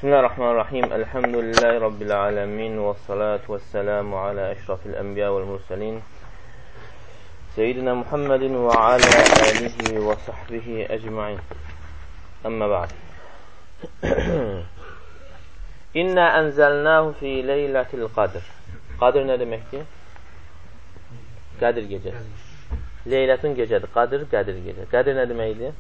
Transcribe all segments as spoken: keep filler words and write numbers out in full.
Bismillahirrahmanirrahim. Elhamdülillahi Rabbil alemin. Və salatu və selamu alə əşrafil ənbiya vəl mursalin. Seyyidina Muhammedin və alə alihi və sahbihi əcma'in. Əmmə ba'd. İnna ənzəlnəhu fi leylətil qadr. Qadr nə deməkdir? Qədir gecəsi. Leylətun gecədir. Qadr, qədir gecə. Qədir nə deməkdir?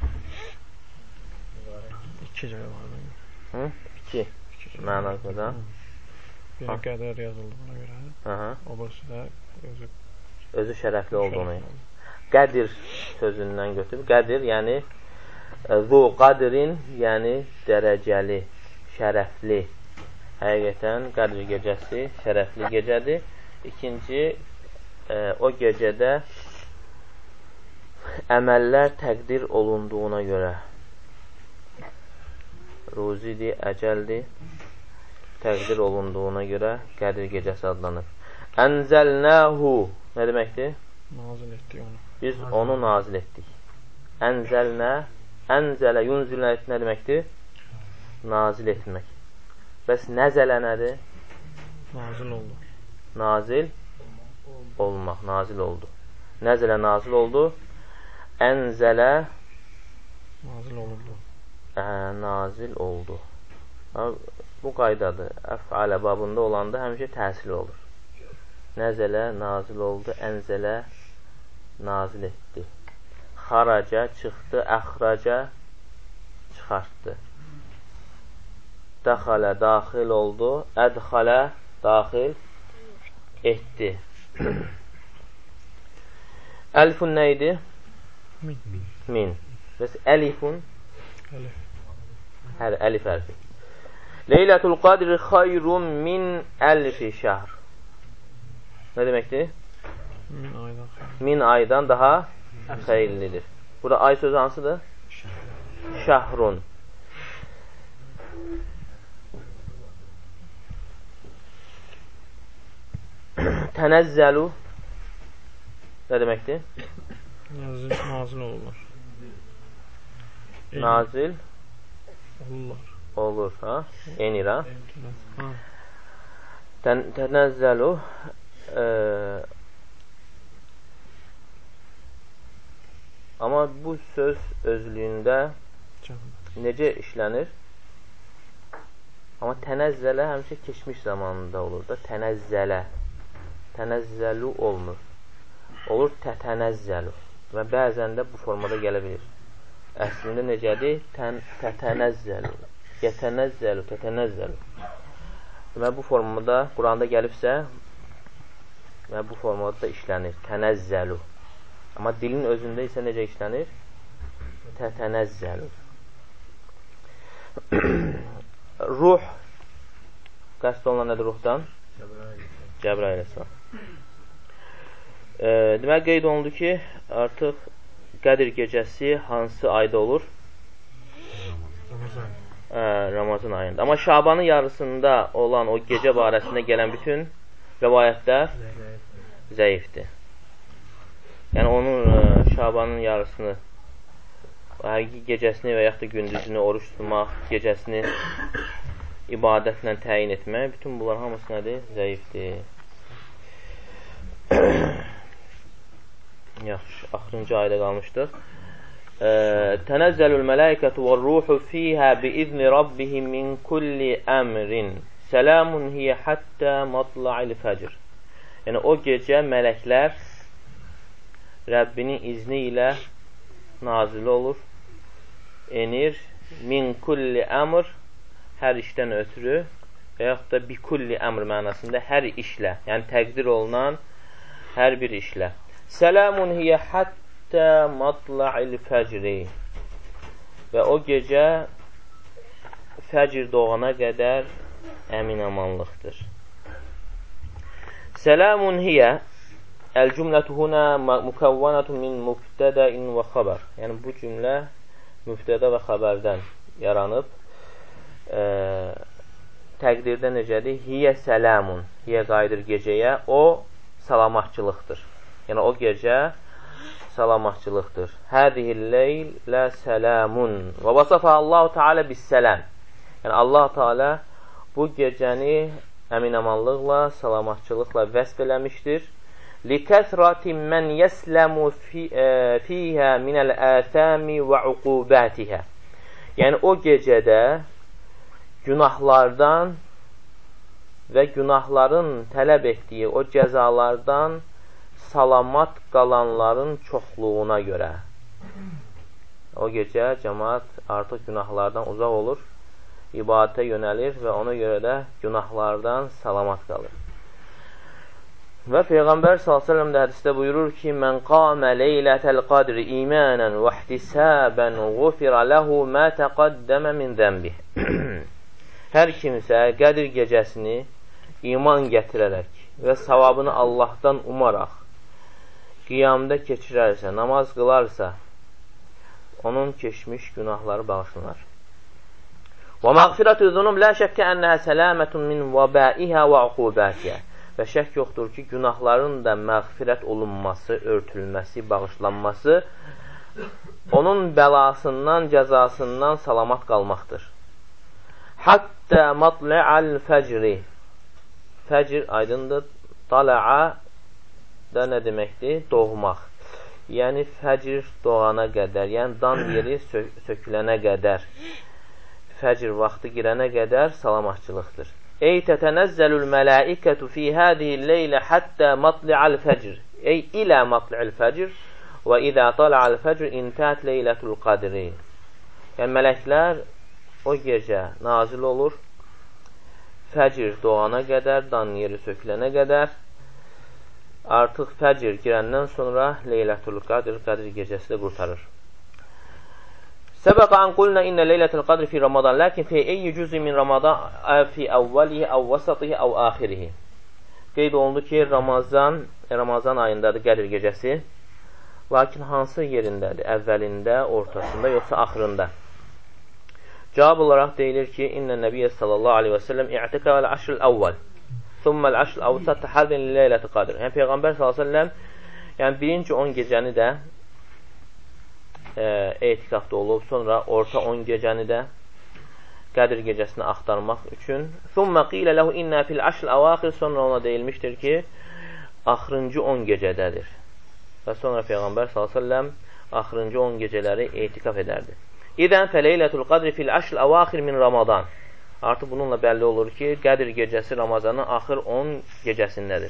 İki cəvab var. Hı? İki. Mənasında. Biri qədər yazıldığına görə, Aha. o birisi də özü, özü şərəfli olduğunu. Qədir sözündən götürüb. Qədir, yəni zu qadrin, yəni dərəcəli, şərəfli. Həqiqətən Qədir gecəsi şərəfli gecədir. İkinci, e, o gecədə əməllər təqdir olunduğuna görə ruzidir, əcəldir, təqdir olunduğuna görə Qədir gecəsi adlanır. Ənzəlnəhu nə deməkdir? Nazil etdik onu. Biz onu nazil etdik. Ənzəlnə, ənzələ, yunzilnə nə deməkdir? Nazil etmək. Bəs nəzələ nədir? Nazil oldu. Nazil olmaq, nazil oldu. Nəzələ nazil oldu. Ənzələ nazil olundu. Ə, nazil oldu. Ha, bu qaydadır. Əf'alə babında olanda həmişə təsir olur. Nəzələ nazil oldu, ənzələ nazil etdi. Xaraca çıxdı, əxraca çıxartdı. Dəxalə daxil oldu, ədxalə daxil etdi. Əlifun nə idi? Min. Min. Bəs əlifun? Əlif. Hər əlif hərfi. Leylətul qadri xayrun min əlfi şəhr. Nə deməkdir? Min aydan xeyirlidir. Min aydan daha xeyirlidir. Burada ay sözü hansıdır? Şəhrun. Tənəzzəlu nə deməkdir? Nazil, nazil olurlar. Nazil olurlar. Olur, ha? Enir, ha? Ha. Tən, tənəzzəlu e, amma bu söz özlüyündə necə işlənir? Amma tənəzzələ həmişə keçmiş zamanında olur da. Tənəzzələ. Tənəzzəlu olmur. Olur tətənəzzəlu. Və bəzən də bu formada gələ bilir. Əslində necədir? Tən, tətənəzzəlu. Yətənəzzəlu, tətənəzzəlu. Və bu formada Quranda gəlibsə və bu formada da işlənir. Tənəzzəlu. Amma dilin özündə isə necə işlənir? Tətənəzzəlu. Ruh qəsd olunan nədir ruhdan? Cəbrail əsəlam. E, demək qeyd olundu ki, artıq Qədir gecəsi hansı ayda olur? Ramazan. Ə, Ramazan ayında. Amma Şabanın yarısında olan o gecə barəsində gələn bütün rəvayətlər zəifdir. Yəni onun ə, Şabanın yarısını, həqiqi gecəsini və yaxud da gündüzünü oruç tutmaq, gecəsini ibadətlə təyin etmək, bütün bunlar hamısı nədir? Zəifdir. Yaxşı, axırıncı ayda qalmışdıq. Tənəzzəlül mələikətu və ruhu fiyhə biizni rabbihim min kulli əmrin sələmun hiyə həttə matla'il fəcr. Yəni, o gecə mələklər Rəbbinin izni ilə nazil olur, enir. Min kulli əmr, hər işdən ötürü və yaxud da bi kulli əmr mənasında hər işlə, yəni təqdir olunan hər bir işlə. Sələmun hiyə həttə matla'il fəcri. Və o gecə fəcr doğana qədər əmin-amanlıqdır. Sələmun hiyə əl-cümlətu huna mükəvvənətun min mübtədəin və xəbər. Yəni, bu cümlə mübtədə və xəbərdən yaranıb. E, təqdirdə necədir? Hiyə sələmun. Hiyə qayıdır gecəyə. O, salamatçılıqdır. Yəni, o gecə salamatçılıqdır. Hədihil leylə sələmun. Və vasafə Allah-u Teala bis sələm. Yəni, Allah Teala bu gecəni əminamanlıqla, salamatçılıqla vəsb eləmişdir. لِكَثْرَةٍ مَنْ يَسْلَمُ فِيهَا مِنَ الْآثَامِ وَعُقُوبَاتِهَا. Yəni, o gecədə günahlardan və günahların tələb etdiyi o cəzalardan salamat qalanların çoxluğuna görə. O gecə cəmaat artıq günahlardan uzaq olur, ibadətə yönəlir və ona görə də günahlardan salamat qalır. Və Peyğəmbər sallallahu əleyhi və səlləm də hədisdə buyurur ki: "Mən qamə leylətəl qadri imanan və ihtisaban ğufira lehu ma taqaddama min zənbih." Hər kimsə Qədir gecəsini iman gətirərək və savabını Allahdan umaraq qiyamda keçirərsə, namaz qılarsa, onun keçmiş günahları bağışlanar. Və məğfirətü zunub la şəkkə ənəhə sələmətun min vəbaiha və uqubatiha. Və şək yoxdur ki, günahların da məğfirət olunması, örtülməsi, bağışlanması onun bəlasından, cəzasından salamat qalmaqdır. Hatta matlə'al fəcri. Fəcr aydındır. Tala'a da nə deməkdir? Doğmaq. Yəni, fəcr doğana qədər, yəni dan yeri sö sökülənə qədər, fəcr vaxtı girənə qədər salamatçılıqdır. Ey tətənəzzəlül mələikətü fi hədihi leylə həttə matli'al fəcr. Ey ilə matli'al fəcr və idə tala'al fəcr intət leylətul qadri. Yəni, mələklər o gecə nazil olur, fəcr doğana qədər, dan yeri sökülənə qədər, artıq fəcr girəndən sonra leylətul qadr, Qədir gecəsi də qurtarır. Səbəqə an qulna innə leylətul qadr fi Ramadan, lakin fi eyyi cüzü min Ramadan fi əvvəlihi, əv vəsatihi, əv axirihi. Qeyd olundu ki, Ramazan, Ramazan ayındadır Qədir gecəsi, lakin hansı yerindədir? Əvvəlində, ortasında, yoxsa axırında? Cavab olaraq deyilir ki, İnnə Nəbiyyə sallallahu aleyhi və səlləm i'tikə vəl aşril əvvəl, thumməl aşril əvsat təhərdin leyləti qadr. Yəni, Peyğəmbər sallallahu aleyhi və səlləm yəni, birinci on gecəni də e, etikafda olub, sonra orta on gecəni də Qədir gecəsini axtarmaq üçün. Thumma qilə ləhu innə fil aşril əvaxir, sonra ona deyilmişdir ki, axırıncı on gecədədir. Və sonra Peyğəmbər sallallahu aleyhi və səlləm axırıncı on gecələri etikaf edərdi. İdən fəleylətul qadri fil aşril əvaxir min Ramadan. Artıq bununla bəlli olur ki, Qədir gecəsi Ramazanın axır on gecəsindədir.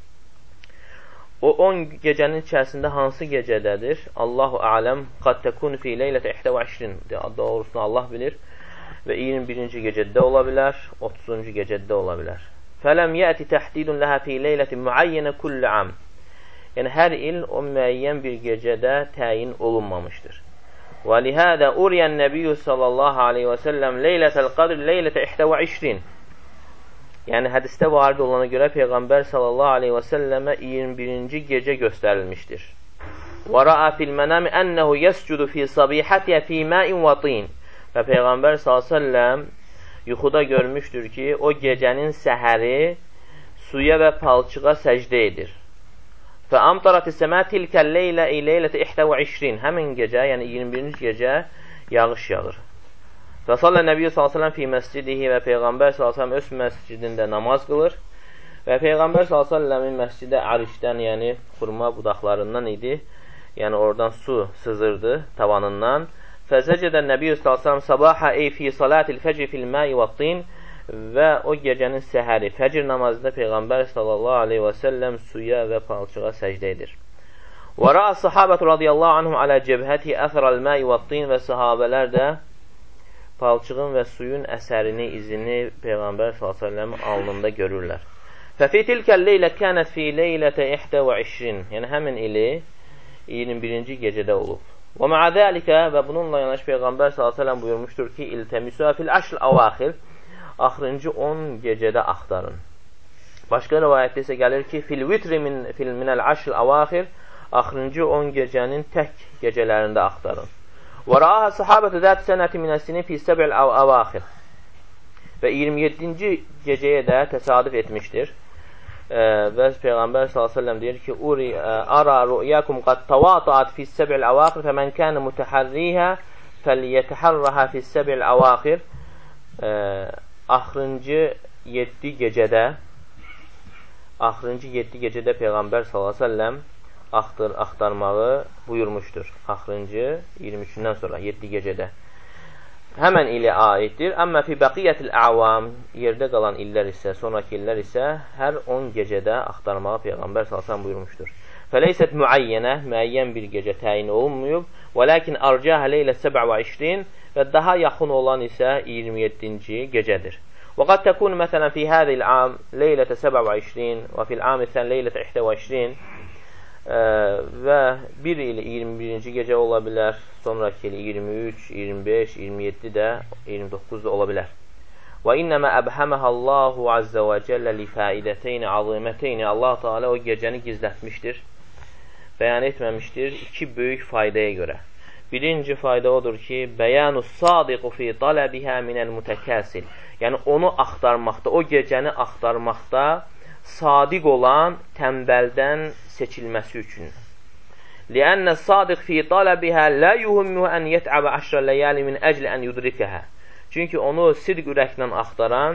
O on gecənin içərisində hansı gecədədir? Allahu ələm, qad təkun fi leylətə ixdə və işrin. Doğrusunu Allah bilir. Və iyirmi birinci gecədə ola bilər, otuzuncu gecədə ola bilər. Fələm yəti təhdidun ləhə fi leyləti müəyyənə kulli am. Yəni, hər il o müəyyən bir gecədə təyin olunmamışdır. Və lihədə uriyən nəbiyyü sallallahu aleyhi və səlləm leylətəl qadr leylətə ixdə və işrin. Yəni, hədisdə varid olana görə Peyğəmbər sallallahu aleyhi və səlləmə iyirmi birinci gecə göstərilmişdir. Və ra'a fil mənəmi ənəhu yəscudu fi sabihətiyyə fi məin və tin. Və Peyğəmbər sallallahu aleyhi və səlləm yuxuda görmüşdür ki, o gecənin səhəri suya və palçığa səcdə edir. Fə amtarati səmə tilkə leylə leylətə ixdə və işrin. Həmin gecə, yəni iyirmi birinci gecə yağış yağır. Və sallə Nəbiyyə sallallahu əleyhi və səlləm fi məscidihi və Peyğəmbər sallallahu əleyhi və səlləm öz məscidində namaz qılır. Və Peyğəmbər sallallahu əleyhi və səlləmin məscidi Ərişdən, yəni xurma budaqlarından idi. Yəni oradan su sızırdı tavanından. Fəzəcədən Nəbiyyə sallallahu əleyhi və səlləm sabaha ey fi salatil fəcr fil ma'i və tin. Və o gecənin səhəri, fəcr namazında Peyğəmbər sallallahu aleyhi və səlləm suya və palçığa səcdə edir. Və ra'a sahabətu radiyallahu anhum alə cəbhəti əthəral mə'i və tin. Və sahabələr də palçığın və suyun əsərini, izini Peyğəmbər sallallahu aleyhi və səlləmin alnında görürlər. Fəfi tilkəl leylə kənət fi leylətə ixdə və işrin. Yəni həmin ili iyirmi birinci gecədə olub. Və mə'ə dəlikə və bununla yanaş Peyğəmbər sallallahu aleyhi və səlləm buyurmuşdur ki, iltəmisua fil aşl əvaxir. Axırıncı on gecədə axtarın. Başqa rivayətdə isə gəlir ki, fil vitri min, fil minəl aşl əvaxir. Axırıncı on gecənin tək gecələrində axtarın. Və ra'ahə sahabətü zət sənəti minəsini fi səbəl əvaxir. Və iyirmi yeddinci gecəyə də təsadüf etmişdir. E, və Peyğəmbər sallallahu aleyhi və səlləm deyir ki, Uri ara rü'yakum qad tavataat fi səbəl əvaxir fəmən kənə mütəhərrihə fəliyyətəhərrəhə fi səbəl əvaxir. e, axırıncı yeddi gecədə axırıncı yeddi gecədə Peyğəmbər sallallahu əleyhi və səlləm axtar, axtarmağı buyurmuşdur. Axırıncı iyirmi üçündən sonra yeddi gecədə. Həmən ilə aiddir. Əmmə fi bəqiyyətil əvam, yerdə qalan illər isə, sonraki illər isə hər on gecədə axtarmağı Peyğəmbər sallallahu əleyhi və səlləm buyurmuşdur. Fələysət müəyyənə, müəyyən bir gecə təyin olunmuyub. Və lakin arcahə leylə səbə və iyirmi və daha yaxın olan isə iyirmi yeddinci gecədir. Və qad təkun məsələn fi hədil am leylətə səbə və iyirmi və fil am isə leylətə ixdə və iyirmi və bir il iyirmi birinci gecə ola bilər, sonraki il iyirmi üç, iyirmi beş, iyirmi yeddi də, iyirmi doqquz da ola bilər. Və innəmə əbhəməhəllahu azza və cəllə li faidəteyni aziməteyni. Allah Teala o gecəni gizlətmişdir, bəyan etməmişdir iki böyük faydaya görə. Birinci fayda odur ki, bəyanu sadiqu fi tələbihə minəl mütəkəsil. Yəni onu axtarmaqda, o gecəni axtarmaqda sadiq olan tənbəldən seçilməsi üçün. Liənnə sadiq fi tələbihə lə yuhummuhu ən yət'əbə əşrə ləyəli min əcli ən yudrikəhə. Çünki onu sidq ürəklə axtaran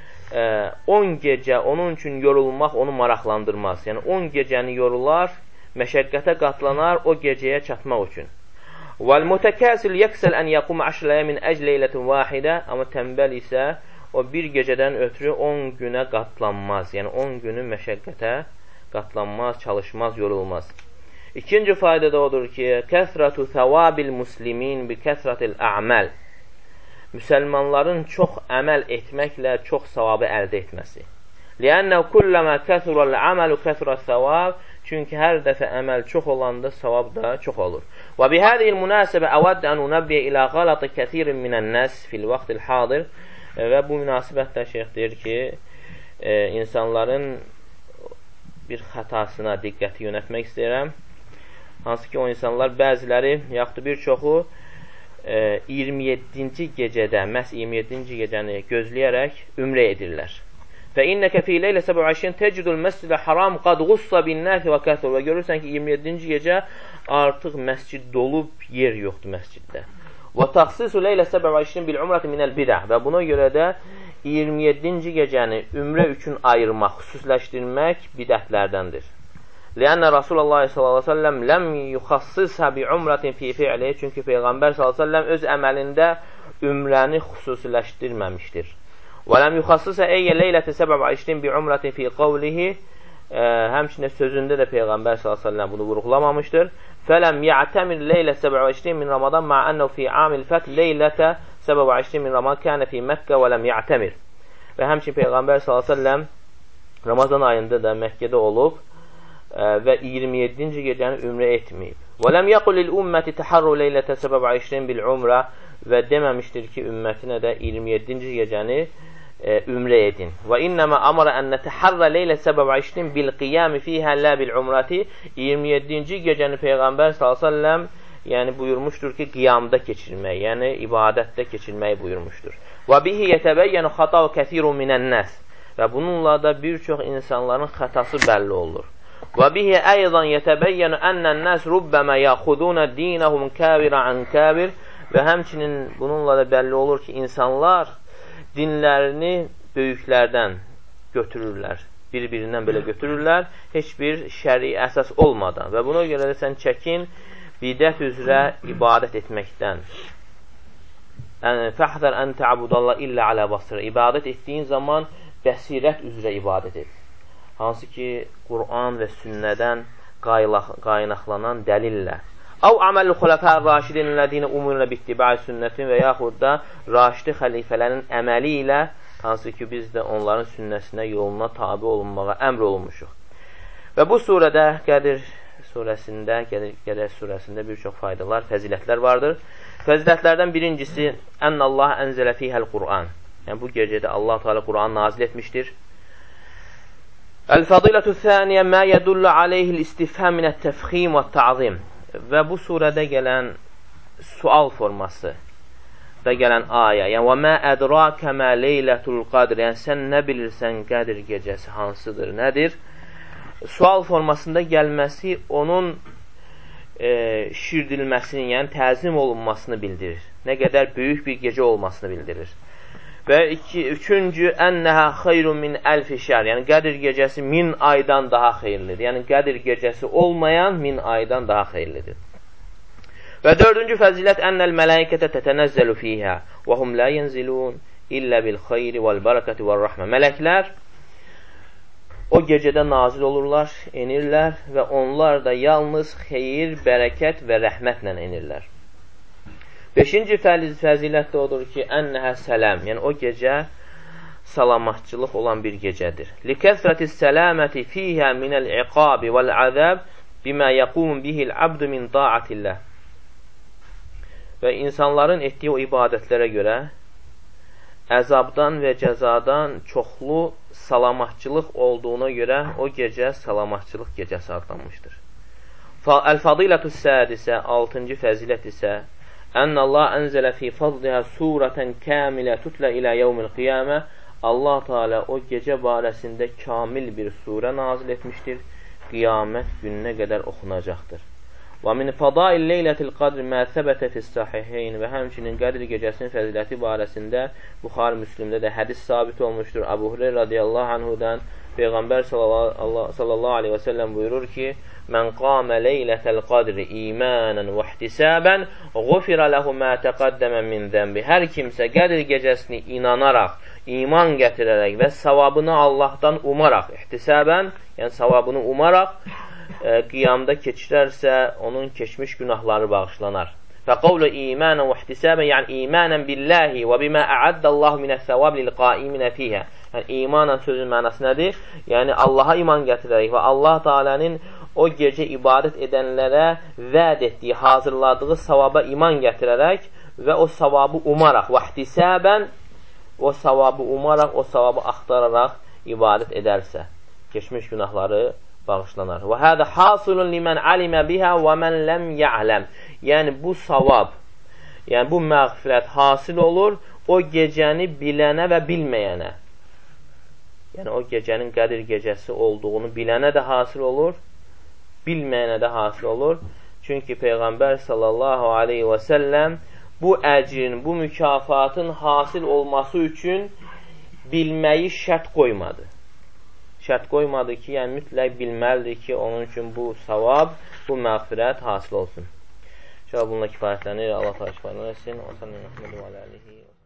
on gecə onun üçün yorulmaq onu maraqlandırmaz. Yəni on gecəni yorular, məşəqqətə qatlanar o gecəyə çatmaq üçün. Vəl-mütəkəsil yəksəl ən yəqum əşrə min əcli leylətin vahidə. Amma tənbəl isə o bir gecədən ötürü on günə qatlanmaz. Yəni on günü məşəqqətə qatlanmaz, çalışmaz, yorulmaz. İkinci fayda da odur ki, kəsratu səvabil muslimin bi kəsratil əməl. Müsəlmanların çox əməl etməklə çox savabı əldə etməsi. Liənnə kulləmə kəsrəl əməlu kəsrəl səvab. Çünki hər dəfə əməl çox olanda savab da çox olur. Və bihədiyil münasibə əvəd ən unəbbiyə ilə qalatı kəsirin minən nəs fil vaxtil hadir. Və bu münasibətlə şeyx deyir ki, e, insanların bir xətasına diqqəti yönətmək istəyirəm. Hansı ki, o insanlar bəziləri, yaxud bir çoxu e, iyirmi yeddinci gecədə, məhz iyirmi yeddinci gecəni gözləyərək ümrə edirlər. Və innəkə fi leylə səbə və iyirmi təcidul məscidə haram qad qussa bin nəfi və kəthur. Və görürsən ki, iyirmi yeddinci gecə artıq məscid dolub, yer yoxdur məsciddə. Və təxsisu leylə səbə və iyirmi bil umrəti minəl bidə. Və buna görə də iyirmi yeddinci gecəni ümrə üçün ayırmaq, xüsusləşdirmək bidətlərdəndir. Liənnə Rasulullah sallallahu əleyhi və səlləm ləm yuxassisha bi umratin fi fi'li. Çünki Peyğəmbər sallallahu əleyhi və səlləm öz əməlində ümrəni xüsusiləşdirməmişdir. Və ləm yuxassisha eyyə leylətə səbə və iyirmi bi umratin fi qavlihi. Həmçinin sözündə də Peyğəmbər sallallahu əleyhi və səlləm bunu vurğulamamışdır. Fələm ya'tamir leylə səbə və iyirmi min Ramazan ma ənəhu fi amil fəth leylətə səbə və iyirmi min Ramazan kənə fi Məkkə və ləm ya'tamir. Və həmçinin Peyğəmbər sallallahu əleyhi və səlləm Ramazan ayında da Məkkədə olub və iyirmi yeddinci gecəni ümrə etməyib. Və ləm yəqul lil ümməti təharru leylətə səbə və iyirmi bil umrə. Və deməmişdir ki, ümmətinə də iyirmi yeddinci gecəni e, ümrə edin. Və innəmə amara ən nətəharra leylə səbə və iyirmi bil qiyami fiyhə lə bil umrəti. iyirmi yeddinci gecəni Peyğəmbər sallallahu əleyhi və səlləm yəni buyurmuşdur ki, qiyamda keçirmək, yəni ibadətdə keçirməyi buyurmuşdur. Və bihi yətəbəyyənu xatau kəsirun minən nəs. Və bununla da bir çox insanların xətası bəlli olur. Və bihi əyzən yətəbəyyənu ənnən nəs rubbəmə yaxuduna dinəhum kəbirə ən kəbir. Və həmçinin bununla da bəlli olur ki, insanlar dinlərini böyüklərdən götürürlər. Bir-birindən belə götürürlər, heç bir şəri əsas olmadan. Və buna görə də sən çəkin bidət üzrə ibadət etməkdən. Fəhdər ən təabudallah illə alə basirə. İbadət etdiyin zaman bəsirət üzrə ibadət et. Hansı ki, Qur'an və sünnədən qaynaqlanan dəlillə. Əv əməl-i xulafə rəşidin ləzinə umurlə bittibə'i sünnətin və yaxud da raşidi xəlifələrin əməli ilə hansı ki, biz də onların sünnəsinə, yoluna tabi olunmağa əmr olunmuşuq. Və bu surədə Qədir surəsində, Qədər surəsində bir çox faydalar, fəzilətlər vardır. Fəzilətlərdən birincisi, Ənəllah ənzələ fiyhəl Qur'an. Yəni, bu gecədə Allah Teala Qur'an nazil etmişdir. Əl-fədilətü thəniyə mə yədullu aleyhil istifhəm minət təfxim və ta'zim. Və bu surədə gələn sual forması da gələn ayə, yəni və mə ədrakə mə leylətul qadr, yəni sən nə bilirsən Qədir gecəsi hansıdır, nədir? Sual formasında gəlməsi onun e, şirdilməsini, yəni təzim olunmasını bildirir. Nə qədər böyük bir gecə olmasını bildirir. Və iki, üçüncü, ennəhə xeyrun min əlfi şər. Yəni, Qədir gecəsi min aydan daha xeyirlidir. Yəni, Qədir gecəsi olmayan min aydan daha xeyirlidir. Və dördüncü fəzilət, ennəl mələikətə tətənəzzəlu fiyhə və hum lə yənzilun illə bil xeyri vəl bərəkəti vəl rəhmə. Mələklər o gecədə nazil olurlar, enirlər və onlar da yalnız xeyir, bərəkət və rəhmətlə enirlər. Beşinci fəzilət də odur ki, ennəhə sələm, yəni o gecə salamatçılıq olan bir gecədir. Likəsrətis sələməti fiyhə minəl iqabi vəl-əzəb bimə yəqum bihil abdu min da'atillah. Və insanların etdiyi o ibadətlərə görə əzabdan və cəzadan çoxlu salamatçılıq olduğuna görə o gecə salamatçılıq gecəsi adlanmışdır. Əl-Fadilətus sədisə, altıncı fəzilət isə Ən Allah ənzələ fi fadlihə surətən kəmilə tutlə ilə yevmil qiyamə. Allah Teala o gecə barəsində kamil bir surə nazil etmişdir. Qiyamət gününə qədər oxunacaqdır. Və min fadail leylətil qadr mə səbətə fis-sahiheyn. Və həmçinin Qədir gecəsinin fəziləti barəsində Buxari Müslimdə də hədis sabit olmuşdur. Əbu Hüreyra radiyallahu anhudan Peyğəmbər sallallahu aleyhi və səlləm buyurur ki, Mən qamə leylətəl qadri imanən və ihtisabənğufirə ləhu mə təqəddəmə min zəmbi. Hər kimsə Qədir gecəsini inanaraq, iman gətirərək və savabını Allahdan umaraq, ihtisabən, yəni savabını umaraq e, qiyamda keçirərsə, onun keçmiş günahları bağışlanar. Və qavlu imanən və ihtisabən, yəni imanən billahi və bimə əəddəllahu minəs-səvab lil-qaiminə fiyhə. Yəni imanən sözün mənası nədir? Yəni Allaha iman gətirərək və Allah Teala'nın o gecə ibadət edənlərə vəd etdiyi, hazırladığı savaba iman gətirərək və o savabı umaraq, vəhtisəbən, o savabı umaraq, o savabı axtararaq ibadət edərsə, keçmiş günahları bağışlanar. Və hədə hasulun limən alimə bihə və mən ləm ya'ləm. Yəni bu savab, yəni bu məğfirət hasil olur o gecəni bilənə və bilməyənə. Yəni o gecənin Qədir gecəsi olduğunu bilənə də hasil olur, bilməyənə də hasil olur. Çünki Peyğəmbər sallallahu aleyhi və səlləm bu əcrin, bu mükafatın hasil olması üçün bilməyi şərt qoymadı. Şərt qoymadı ki, yəni mütləq bilməlidir ki, onun üçün bu savab, bu məğfirət hasil olsun. İnşallah bununla kifayətlənir. Allah təala şifalar versin. O sallallahu əleyhi və səlləm.